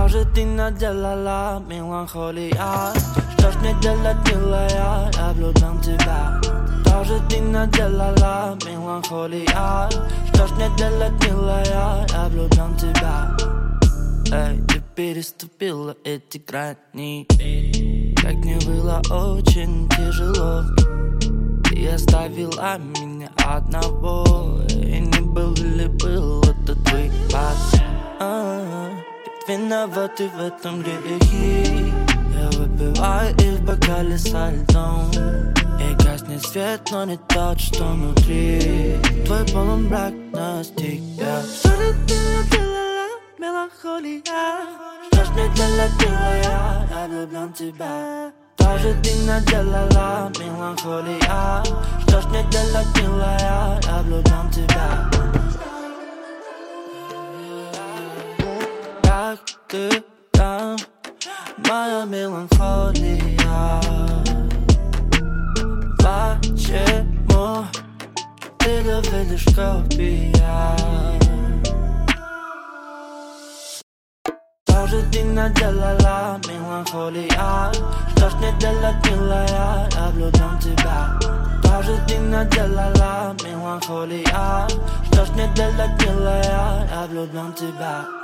Что же ты наделала, меланхолия? Что ж мне делать, милая, я влюблен в тебя. Что же ты наделала, меланхолия? Что ж мне делать, милая, я влюблен в тебя. Эй, ты переступила эти грани. Как мне было очень тяжело. Ты оставила меня одного. И не был ли был это твой пас? Ведь виноваты в этом грехи. Я выпиваю их в бокале со льдом. И гаснет свет, но не тот, что внутри. Твой полумрак настиг я. Что же ты наделала, меланхолия? Что ж мне делать, милая, я влюблен в тебя. Что же ты наделала, меланхолия? Что ж мне делать, милая, я влюблен в тебя. Как ты там, моя меланхолия? Почему ты доведешь копия? Что же ты наделала, меланхолия? Что ж мне делать, милая, я влюблен в тебя. Что же ты наделала, меланхолия? Что ж мне делать, милая, я влюблен в тебя.